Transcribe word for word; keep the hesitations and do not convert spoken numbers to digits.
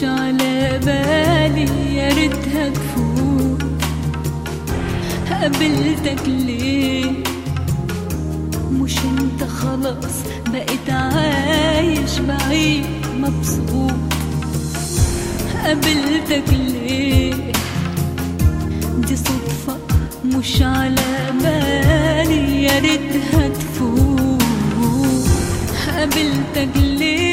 مش على بالي، يا ريتها تفوت. قابلتك ليه؟ مش انت خلاص بقيت عايش بعيد مبسوط؟ قابلتك ليه؟ دي صدفة مش على بالي، يا ريتها تفوت. قابلتك ليه؟